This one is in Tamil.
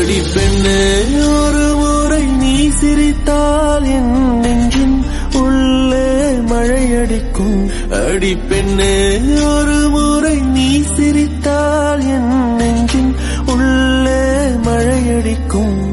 அடி பெண்ணே ஒரு முறை நீ சிரித்தால் என் நெஞ்சின் உள்ளே மழையடிக்கும். அடி பெண்ணே ஒரு முறை நீ சிரித்தால் என் நெஞ்சின் உள்ளே மழையடிக்கும்.